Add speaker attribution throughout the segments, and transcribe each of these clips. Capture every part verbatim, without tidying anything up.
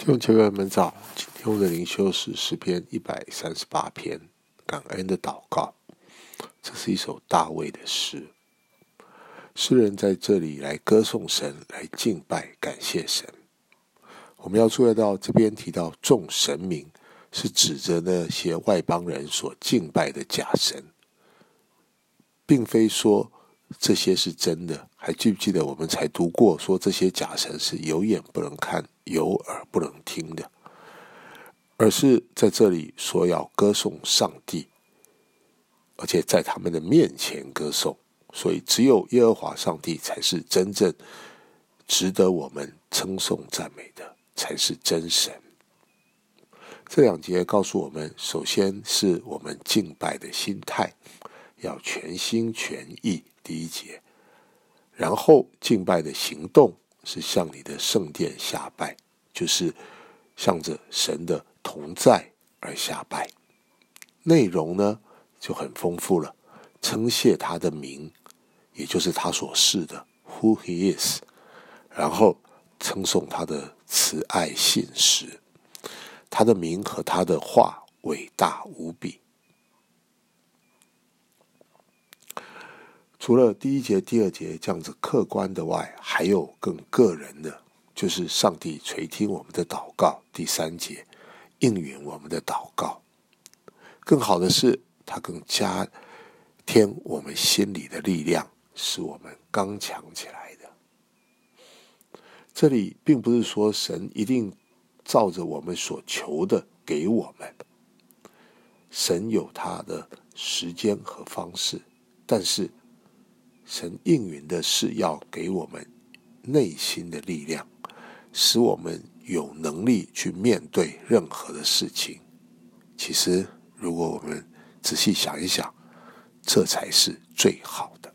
Speaker 1: 弟兄姐妹们早，今天我们的灵修是诗篇一百三十八篇，感恩的祷告。这是一首大卫的诗，诗人在这里来歌颂神，来敬拜感谢神。我们要注意到这边提到众神明，是指着那些外邦人所敬拜的假神，并非说这些是真的。还记不记得我们才读过说这些假神是有眼不能看，有耳不能听的，而是在这里说要歌颂上帝，而且在他们的面前歌颂。所以只有耶和华上帝才是真正值得我们称颂赞美的，才是真神。这两节告诉我们，首先是我们敬拜的心态要全心全意，第一节。然后敬拜的行动是向你的圣殿下拜，就是向着神的同在而下拜。内容呢就很丰富了，称谢他的名，也就是他所是的 Who he is， 然后称颂他的慈爱信实，他的名和他的话伟大无比。除了第一节第二节这样子客观的外，还有更个人的，就是上帝垂听我们的祷告，第三节应允我们的祷告。更好的是他更加添我们心里的力量，使我们刚强起来的。这里并不是说神一定照着我们所求的给我们，神有他的时间和方式，但是神应允的是要给我们内心的力量，使我们有能力去面对任何的事情。其实如果我们仔细想一想，这才是最好的。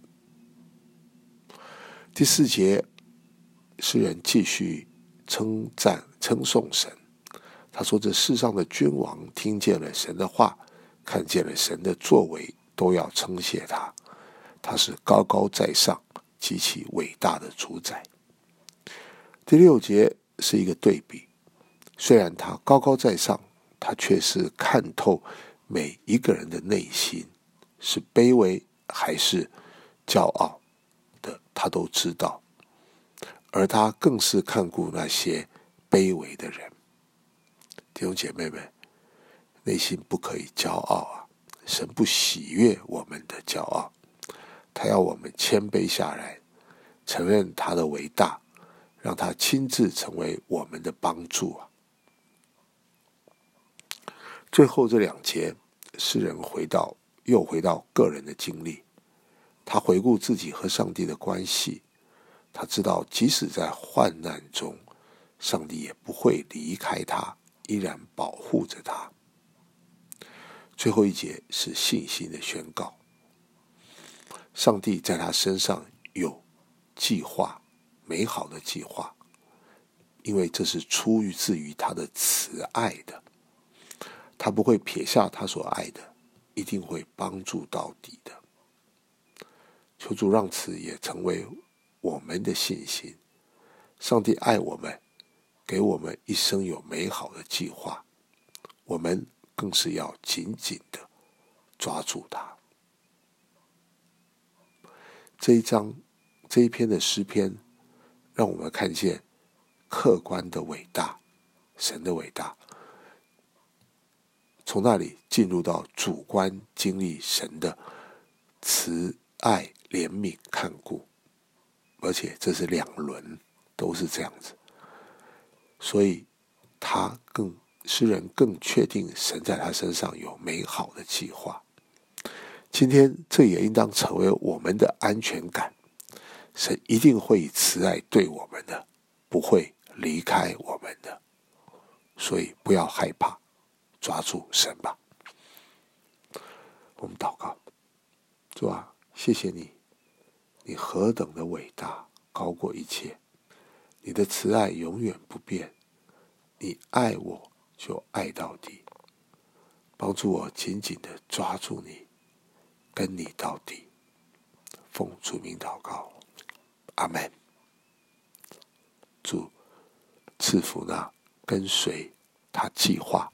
Speaker 1: 第四节，诗人继续称赞称颂神。他说，这世上的君王听见了神的话，看见了神的作为，都要称谢他。他是高高在上，极其伟大的主宰。第六节是一个对比，虽然他高高在上，他却是看透每一个人的内心，是卑微还是骄傲的，他都知道。而他更是看顾那些卑微的人。弟兄姐妹们，内心不可以骄傲啊！神不喜悦我们的骄傲，他要我们谦卑下来，承认他的伟大，让他亲自成为我们的帮助啊！最后这两节，诗人回到又回到个人的经历，他回顾自己和上帝的关系，他知道即使在患难中，上帝也不会离开他，依然保护着他。最后一节是信心的宣告，上帝在他身上有计划，美好的计划，因为这是出于自于他的慈爱的，他不会撇下他所爱的，一定会帮助到底的。求主让此也成为我们的信心，上帝爱我们，给我们一生有美好的计划，我们更是要紧紧的抓住它。这一章这一篇的诗篇，让我们看见客观的伟大，神的伟大，从那里进入到主观经历神的慈爱怜悯看顾，而且这是两轮都是这样子，所以他更诗人更确定神在他身上有美好的计划。今天这也应当成为我们的安全感，神一定会以慈爱对我们的，不会离开我们的，所以不要害怕，抓住神吧。我们祷告，主啊，谢谢你，你何等的伟大，高过一切，你的慈爱永远不变，你爱我就爱到底，帮助我紧紧的抓住你，跟你到底。奉主名祷告，阿们。主赐福那跟随他计划。